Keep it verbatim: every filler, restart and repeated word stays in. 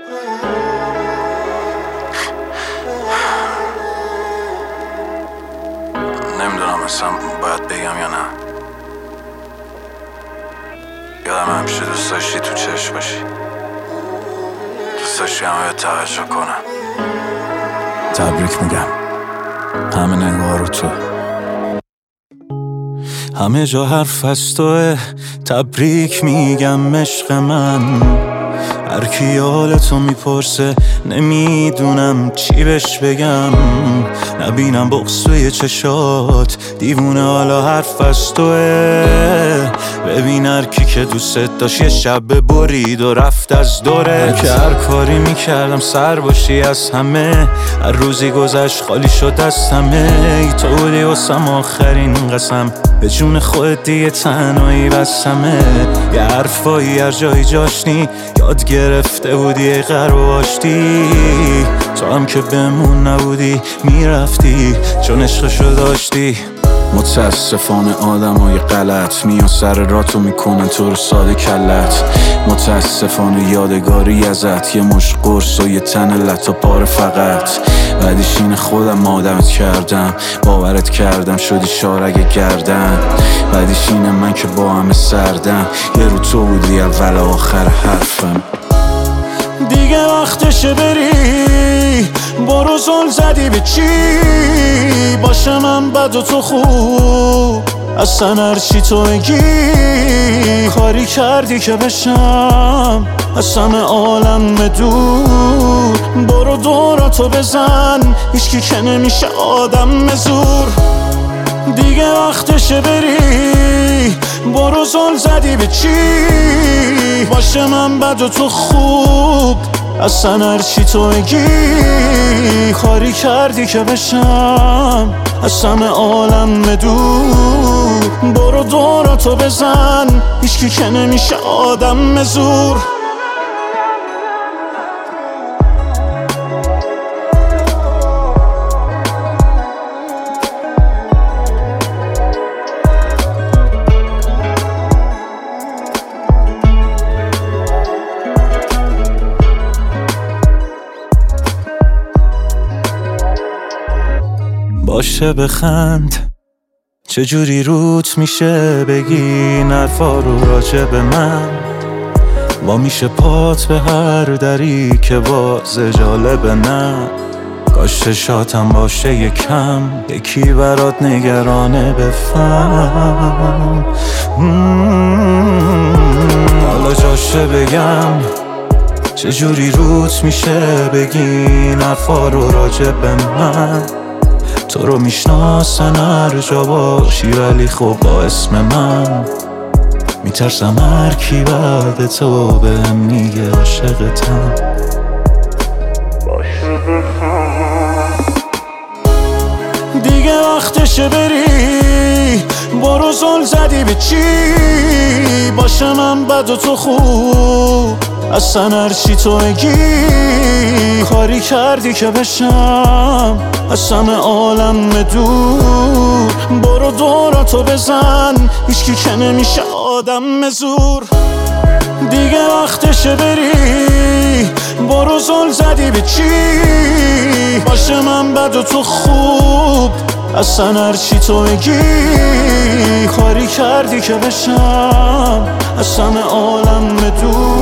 نمیدونم اصلا باید بگم یا نه. یادم همیشه دوست داشتی تو چشم باشی، دوست داشتی همه توجه کنم. تبریک میگم، همه نگاه رو تو، همه جا حرف از توه. تبریک میگم عشق من، هر کی حالتو میپرسه نمیدونم چی بهش بگم. نبینم بغض توی چشات، دیوونه حالا حرف از توه. ببین هر کی که دوست داشت یه شب برید و رفت از دورت. که هر کاری میکردم سر باشی از همه، هر روزی گذشت خالی شد از همه. ای تو بودی واسم آخرین قسم، به جون خودت دیگه تنهایی بسمه. یه حرفایی هر جایی جاشنی یاد گرفته بودی ای غرب و آشتی. تو هم که بمون نبودی میرفتی چون عشقشو داشتی. متاسفانه آدم های غلط میان سر راتو میکنن تو رو ساده کلت. متاسفانه یادگاری ازت یه مش قرص و یه تن لطا پاره فقط. بعدش این خودم آدمت کردم، باورت کردم شدی شارگ گردن. بعدش اینم من که با همه سردم، یه رو تو بودی اول آخر حرفم. دیگه وقتشه بری، برو زل زدی به چی؟ باشه من بد و تو خوب، اصلا هرچی تو بگی. کاری کردی که بشم از همه عالم دور. برو دوراتو بزن، هیچکی که نمیشه آدم زور. دیگه وقتشه بری، برو زل زدی به چی؟ باشه من بد و تو خوب، اصلا هرچی تو بگی. کاری کردی که بشم از همه عالم دور. برو دوراتو بزن، هیچکی که نمیشه آدم زور. باشه بخند، چجوری روت میشه بگی نرفا رو راجع به من. با میشه پات به هر دری که باز جالبه نه. کاش چشاتم باشه یکم، یکی برات نگرانه بفهم. حالا جاشه بگم چجوری روت میشه بگی نرفا رو راجع به من. تو رو میشناسن هر جا باشی ولی خب با اسم من. میترسم هر کی بعد تو بهم میگه عاشقتم. دیگه وقتشه بری، برو زل زدی به چی؟ باشه من بد و تو خوب، اصلا هرچی تو بگی. کاری کردی که بشم از همه عالم دور. برو دوراتو بزن، هیچکی که نمیشه آدم زور. دیگه وقتشه بری، برو زل زدی به چی؟ باشه من بد و تو خوب، اصلا هرچی تو بگی. کاری کردی که بشم از همه عالم دور.